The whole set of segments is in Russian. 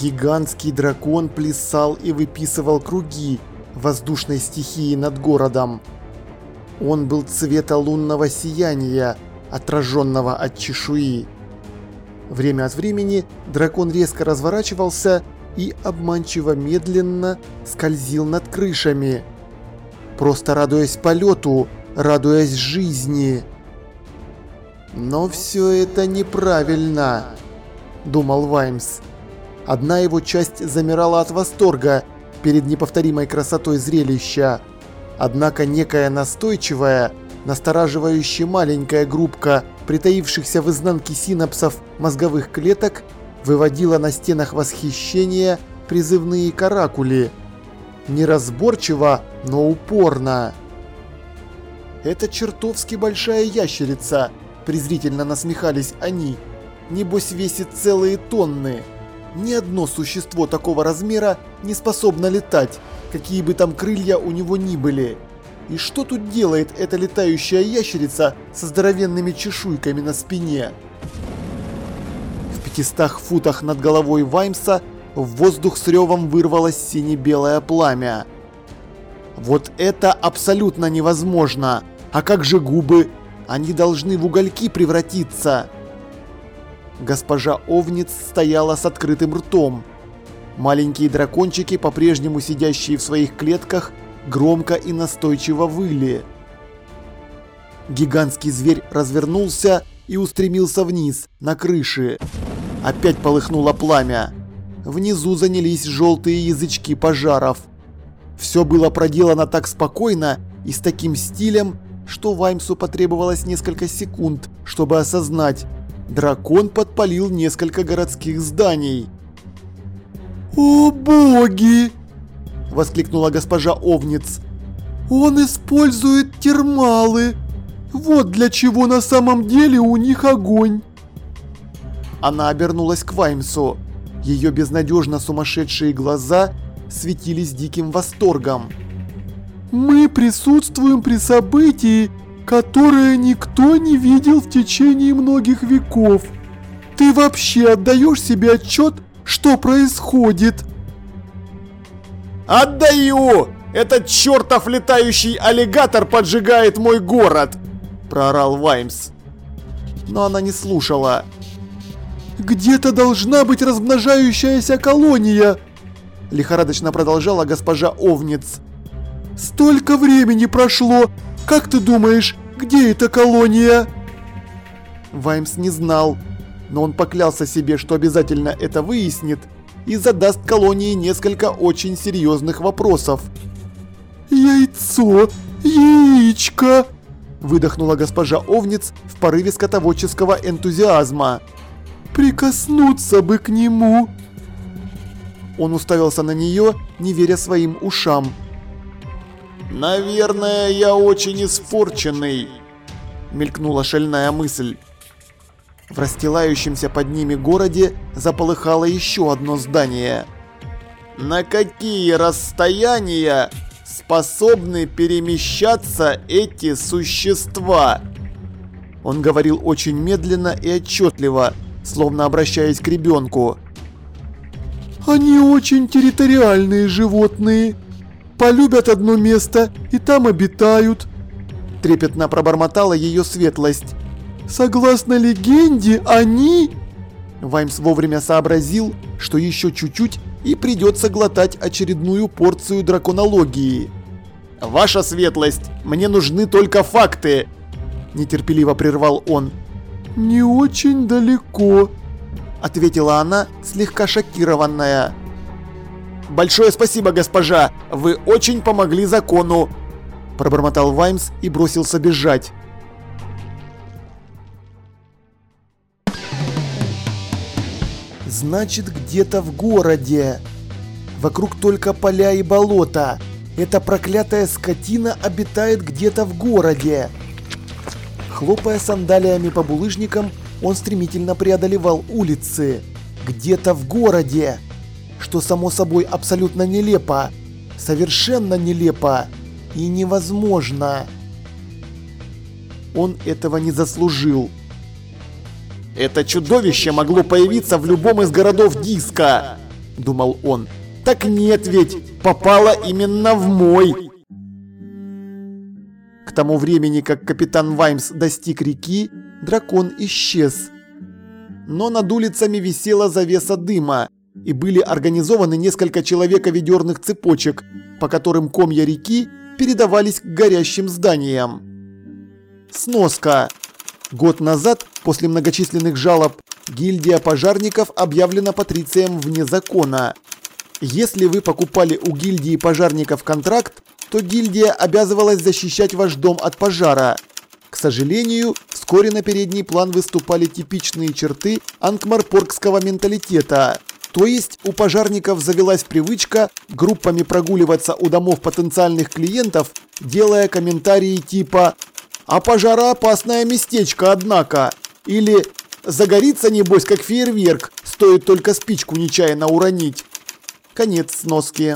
Гигантский дракон плясал и выписывал круги воздушной стихии над городом. Он был цвета лунного сияния, отраженного от чешуи. Время от времени дракон резко разворачивался и обманчиво медленно скользил над крышами, просто радуясь полету, радуясь жизни. Но все это неправильно, думал Ваймс. Одна его часть замирала от восторга перед неповторимой красотой зрелища. Однако некая настойчивая, настораживающая маленькая группка притаившихся в изнанке синапсов мозговых клеток выводила на стенах восхищения призывные каракули. Неразборчиво, но упорно. «Это чертовски большая ящерица», – презрительно насмехались они. «Небось весит целые тонны. Ни одно существо такого размера не способно летать, какие бы там крылья у него ни были. И что тут делает эта летающая ящерица со здоровенными чешуйками на спине?» В 500 футах над головой Ваймса в воздух с ревом вырвалось сине-белое пламя. «Вот это абсолютно невозможно! А как же губы? Они должны в угольки превратиться!» Госпожа Овниц стояла с открытым ртом. Маленькие дракончики, по-прежнему сидящие в своих клетках, громко и настойчиво выли. Гигантский зверь развернулся и устремился вниз, на крыши. Опять полыхнуло пламя. Внизу занялись желтые язычки пожаров. Все было проделано так спокойно и с таким стилем, что Ваймсу потребовалось несколько секунд, чтобы осознать: дракон подпалил несколько городских зданий. «О боги!» – воскликнула госпожа Овниц. «Он использует термалы! Вот для чего на самом деле у них огонь!» Она обернулась к Ваймсу. Ее безнадежно сумасшедшие глаза светились диким восторгом. «Мы присутствуем при событии, которое никто не видел в течение многих веков. Ты вообще отдаешь себе отчет, что происходит?» «Отдаю! Этот чертов летающий аллигатор поджигает мой город!» – проорал Ваймс. Но она не слушала. «Где-то должна быть размножающаяся колония!» – лихорадочно продолжала госпожа Овниц. «Столько времени прошло! Как ты думаешь, где эта колония?» Ваймс не знал, но он поклялся себе, что обязательно это выяснит и задаст колонии несколько очень серьезных вопросов. «Яйцо! Яичко!» – выдохнула госпожа Овниц в порыве скотоводческого энтузиазма. «Прикоснуться бы к нему!» Он уставился на нее, не веря своим ушам. «Наверное, я очень испорченный», – мелькнула шальная мысль. В расстилающемся под ними городе заполыхало еще одно здание. «На какие расстояния способны перемещаться эти существа?» Он говорил очень медленно и отчетливо, словно обращаясь к ребенку. «Они очень территориальные животные. Полюбят одно место и там обитают», – трепетно пробормотала ее светлость. «Согласно легенде, они...» Ваймс вовремя сообразил, что еще чуть-чуть и придется глотать очередную порцию драконологии. «Ваша светлость, мне нужны только факты!» – нетерпеливо прервал он. «Не очень далеко», – ответила она, слегка шокированная. «Большое спасибо, госпожа! Вы очень помогли закону!» – пробормотал Ваймс и бросился бежать. «Значит, где-то в городе. Вокруг только поля и болота. Эта проклятая скотина обитает где-то в городе». Хлопая сандалиями по булыжникам, он стремительно преодолевал улицы. Где-то в городе. Что само собой абсолютно нелепо. Совершенно нелепо. И невозможно. Он этого не заслужил. «Это чудовище могло появиться в любом из городов диска!» – думал он. Так нет ведь, попала именно в мой. К тому времени, как капитан Ваймс достиг реки, дракон исчез. Но над улицами висела завеса дыма, и были организованы несколько человековедерных цепочек, по которым комья реки передавались к горящим зданиям. Сноска. Год назад, после многочисленных жалоб, гильдия пожарников объявлена патрицием вне закона. Если вы покупали у гильдии пожарников контракт, то гильдия обязывалась защищать ваш дом от пожара. К сожалению, вскоре на передний план выступали типичные черты анкмарпоркского менталитета. То есть у пожарников завелась привычка группами прогуливаться у домов потенциальных клиентов, делая комментарии типа «А пожароопасное местечко, однако!» или «Загорится, небось, как фейерверк, стоит только спичку нечаянно уронить». Конец сноски.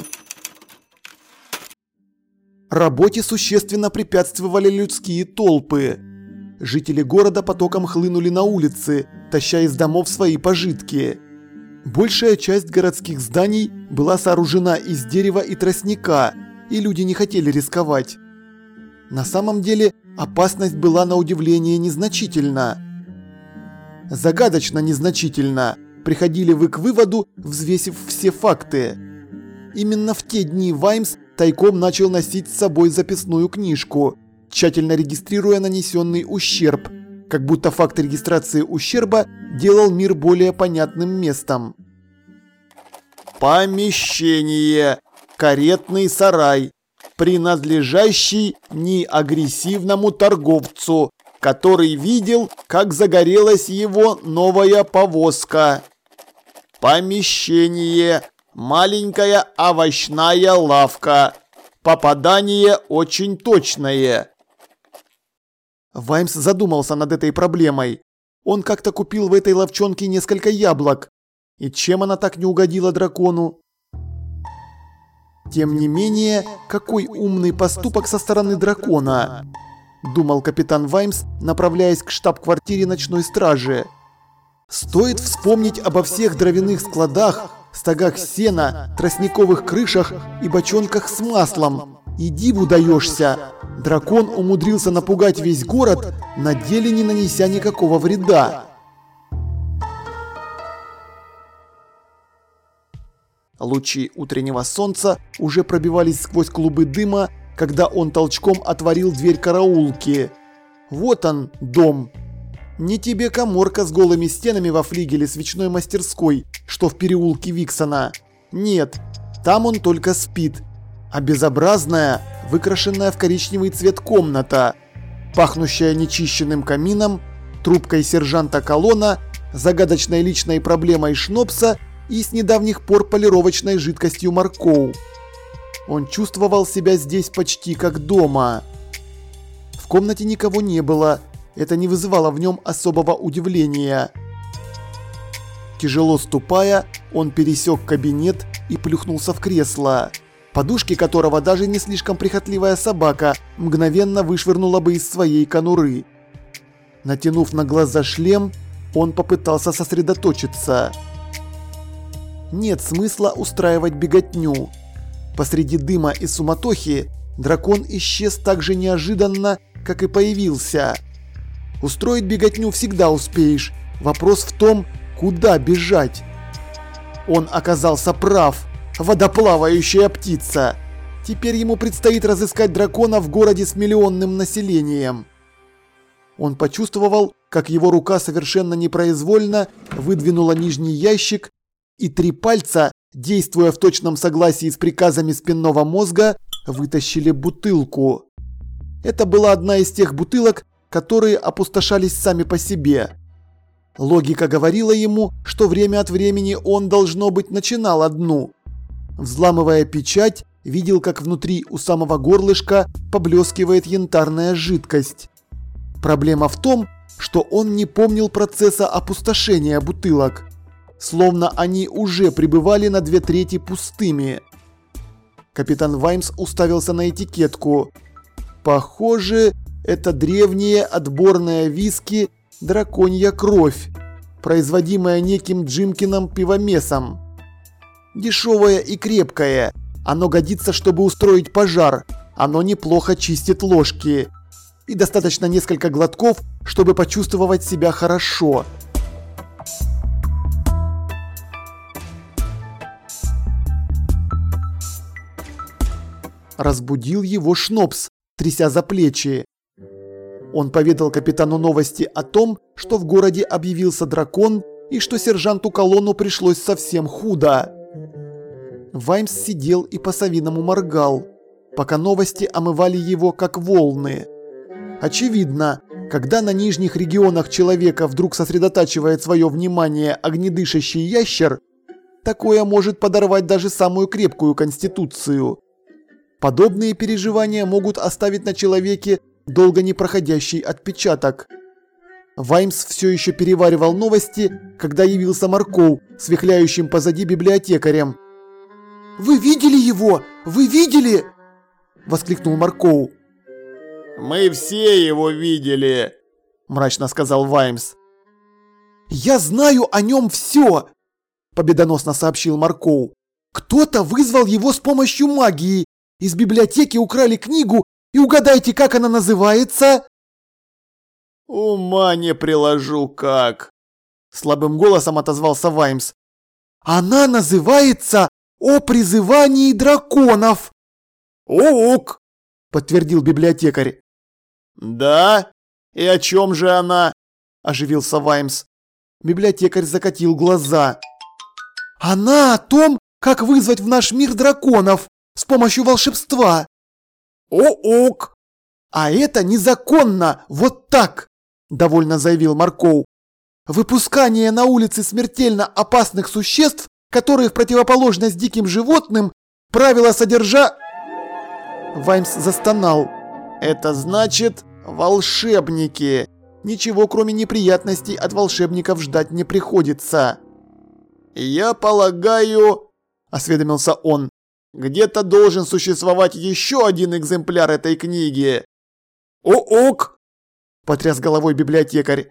Работе существенно препятствовали людские толпы. Жители города потоком хлынули на улицы, таща из домов свои пожитки. Большая часть городских зданий была сооружена из дерева и тростника, и люди не хотели рисковать. На самом деле опасность была на удивление незначительна. Загадочно незначительно, приходили вы к выводу, взвесив все факты. Именно в те дни Ваймс тайком начал носить с собой записную книжку, тщательно регистрируя нанесенный ущерб, как будто факт регистрации ущерба делал мир более понятным местом. Помещение. Каретный сарай, принадлежащий неагрессивному торговцу, который видел, как загорелась его новая повозка. Помещение. Маленькая овощная лавка. Попадание очень точное. Ваймс задумался над этой проблемой. Он как-то купил в этой лавчонке несколько яблок. И чем она так не угодила дракону? Тем не менее, какой умный поступок со стороны дракона, думал капитан Ваймс, направляясь к штаб-квартире ночной стражи. Стоит вспомнить обо всех дровяных складах, стогах сена, тростниковых крышах и бочонках с маслом. И диву даешься. Дракон умудрился напугать весь город, на деле не нанеся никакого вреда. Лучи утреннего солнца уже пробивались сквозь клубы дыма, когда он толчком отворил дверь караулки. Вот он, дом. Не тебе каморка с голыми стенами во флигеле свечной мастерской, что в переулке Виксона. Нет, там он только спит. А безобразная, выкрашенная в коричневый цвет комната, пахнущая нечищенным камином, трубкой сержанта Колона, загадочной личной проблемой Шнопса и с недавних пор полировочной жидкостью Маркоу. Он чувствовал себя здесь почти как дома. В комнате никого не было, это не вызывало в нем особого удивления. Тяжело ступая, он пересек кабинет и плюхнулся в кресло, подушки которого даже не слишком прихотливая собака мгновенно вышвырнула бы из своей конуры. Натянув на глаза шлем, он попытался сосредоточиться. Нет смысла устраивать беготню. Посреди дыма и суматохи дракон исчез так же неожиданно, как и появился. Устроить беготню всегда успеешь. Вопрос в том, куда бежать. Он оказался прав. Водоплавающая птица. Теперь ему предстоит разыскать дракона в городе с миллионным населением. Он почувствовал, как его рука совершенно непроизвольно выдвинула нижний ящик, и 3 пальца, действуя в точном согласии с приказами спинного мозга, вытащили бутылку. Это была одна из тех бутылок, которые опустошались сами по себе. Логика говорила ему, что время от времени он, должно быть, начинал одну. Взламывая печать, видел, как внутри у самого горлышка поблескивает янтарная жидкость. Проблема в том, что он не помнил процесса опустошения бутылок. Словно они уже пребывали на 2/3 пустыми. Капитан Ваймс уставился на этикетку. Похоже, это древнее отборное виски «Драконья кровь», производимое неким Джимкиным пивомесом. Дешевое и крепкое. Оно годится, чтобы устроить пожар. Оно неплохо чистит ложки. И достаточно несколько глотков, чтобы почувствовать себя хорошо. Разбудил его Шнопс, тряся за плечи. Он поведал капитану новости о том, что в городе объявился дракон и что сержанту Колону пришлось совсем худо. Ваймс сидел и по-совиному моргал, пока новости омывали его как волны. Очевидно, когда на нижних регионах человека вдруг сосредотачивает свое внимание огнедышащий ящер, такое может подорвать даже самую крепкую конституцию. Подобные переживания могут оставить на человеке долго не проходящий отпечаток. Ваймс все еще переваривал новости, когда явился Маркоу с вихляющим позади библиотекарем. «Вы видели его? Вы видели?» – воскликнул Маркоу. «Мы все его видели», – мрачно сказал Ваймс. «Я знаю о нем все», – победоносно сообщил Маркоу. «Кто-то вызвал его с помощью магии. Из библиотеки украли книгу, и угадайте, как она называется?» «Ума не приложу как», – слабым голосом отозвался Ваймс. «Она называется «О призывании драконов». «Ук», – подтвердил библиотекарь. «Да? И о чем же она?» – оживился Ваймс. Библиотекарь закатил глаза. «Она о том, как вызвать в наш мир драконов с помощью волшебства». «Ук». «А это незаконно, вот так», – довольно заявил Маркоу. «Выпускание на улицы смертельно опасных существ, которые в противоположность диким животным, правила содержа...» Ваймс застонал. «Это значит волшебники. Ничего, кроме неприятностей, от волшебников ждать не приходится». «Я полагаю, — осведомился он, — где-то должен существовать еще один экземпляр этой книги». «Ук!» – потряс головой библиотекарь.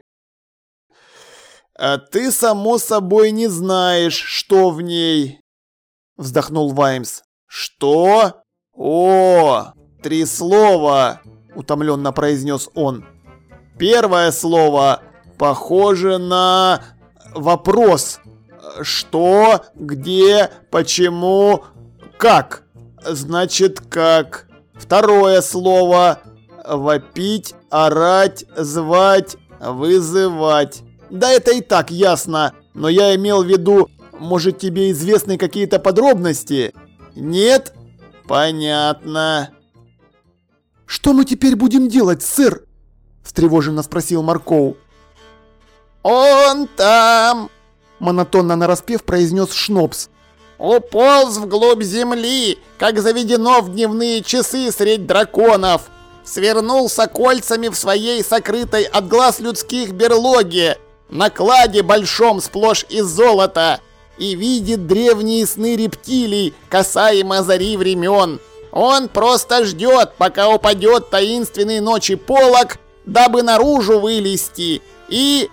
«А ты, само собой, не знаешь, что в ней», – вздохнул Ваймс. «Что? О, 3 слова», – утомленно произнес он. «Первое слово похоже на вопрос. Что, где, почему, как? Значит, как. Второе слово вопить, орать, звать, вызывать. Да это и так ясно, но я имел в виду, может, тебе известны какие-то подробности? Нет? Понятно». «Что мы теперь будем делать, сэр?» – встревоженно спросил Маркоу. «Он там!» – монотонно нараспев произнес Шнопс. «Уполз вглубь земли, как заведено в дневные часы средь драконов. Свернулся кольцами в своей сокрытой от глаз людских берлоге, на кладе большом сплошь из золота, и видит древние сны рептилий, касаемо зари времен. Он просто ждет, пока упадет таинственной ночи полог, дабы наружу вылезти, и...»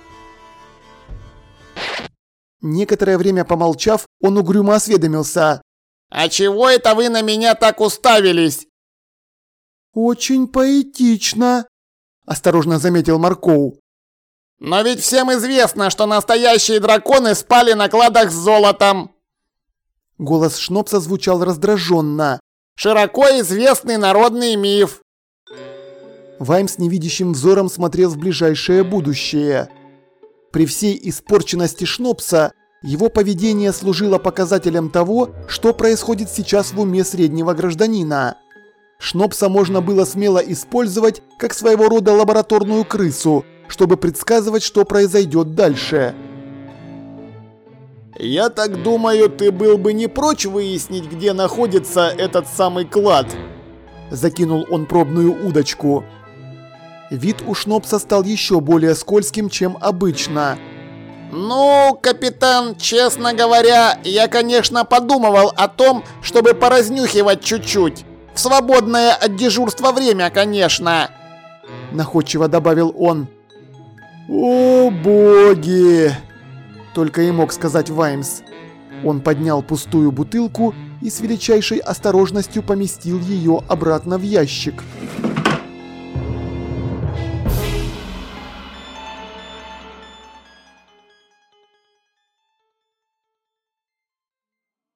Некоторое время помолчав, он угрюмо осведомился. «А чего это вы на меня так уставились?» «Очень поэтично», – осторожно заметил Маркоу. «Но ведь всем известно, что настоящие драконы спали на кладах с золотом». Голос Шнопса звучал раздраженно. «Широко известный народный миф». Ваймс невидящим взором смотрел в ближайшее будущее. При всей испорченности Шнопса, его поведение служило показателем того, что происходит сейчас в уме среднего гражданина. Шнопса можно было смело использовать как своего рода лабораторную крысу, чтобы предсказывать, что произойдет дальше. «Я так думаю, ты был бы не прочь выяснить, где находится этот самый клад», – закинул он пробную удочку. Вид у Шнопса стал еще более скользким, чем обычно. «Ну, капитан, честно говоря, я, конечно, подумывал о том, чтобы поразнюхивать чуть-чуть. В свободное от дежурства время, конечно», – находчиво добавил он. «О боги!» – только и мог сказать Ваймс. Он поднял пустую бутылку и с величайшей осторожностью поместил ее обратно в ящик.